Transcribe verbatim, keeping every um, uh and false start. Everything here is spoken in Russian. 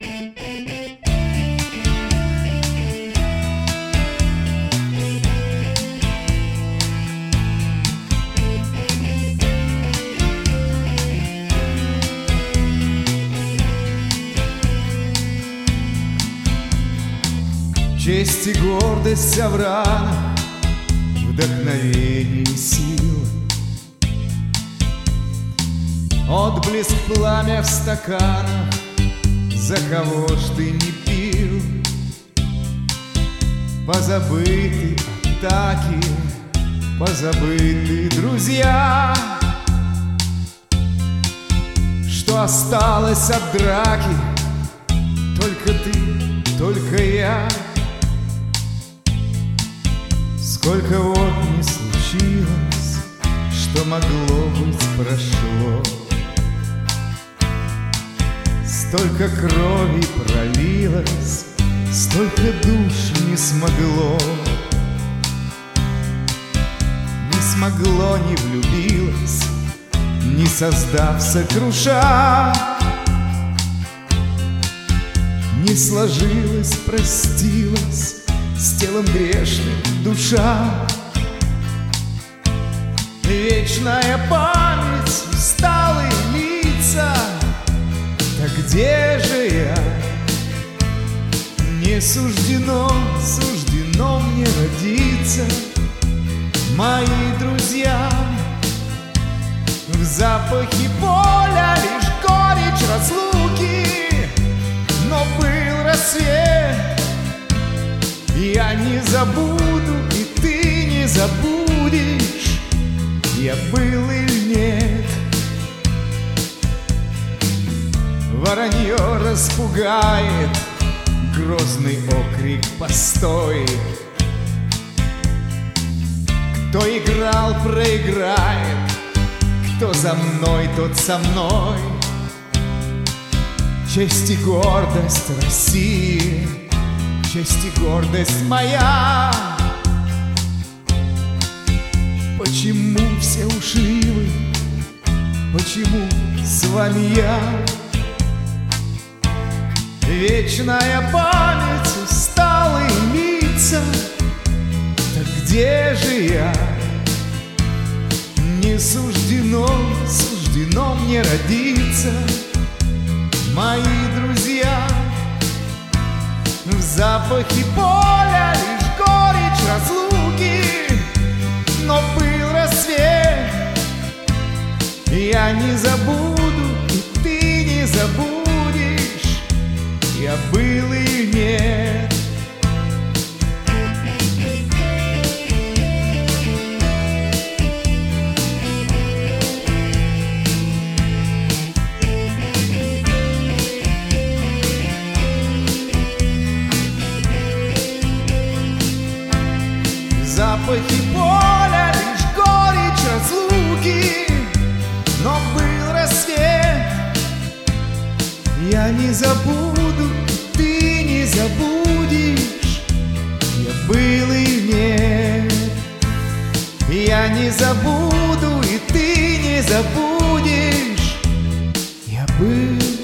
Честь и гордость в ранах, вдохновение и сила, отблеск пламя в стаканах, за кого ж ты не пил? Позабыты атаки, позабыты друзья, что осталось от драки, только ты, только я. Сколько вот не случилось, что могло быть, прошло. Столько крови пролилось, столько душ не смогло. Не смогло, не влюбилось, не создав сокруша. Не сложилось, простилась с телом грешным душа. Вечная память, усталые лица, да где же я? Не суждено, суждено мне родиться. Мои друзья, в запахе поля лишь горечь разлуки, но был рассвет. Я не забуду, и ты не забудешь, я был или нет. Воронье распугает грозный окрик «Постой!». Кто играл, проиграет, кто за мной, тот со мной. Честь и гордость России, честь и гордость моя. Почему все ушли вы? Почему с вами я? Вечная память, усталые лица, так где же я? Не суждено, суждено мне родиться. Мои друзья, в запахе поля лишь горечь разлуки, но был рассвет. Я не забуду, и ты не забудешь, я был или нет. В запахе поля лишь горечь разлуки, но был рассвет. Я не забуду, ты не забудешь, я был или нет. Я не забуду, и ты не забудешь, я был.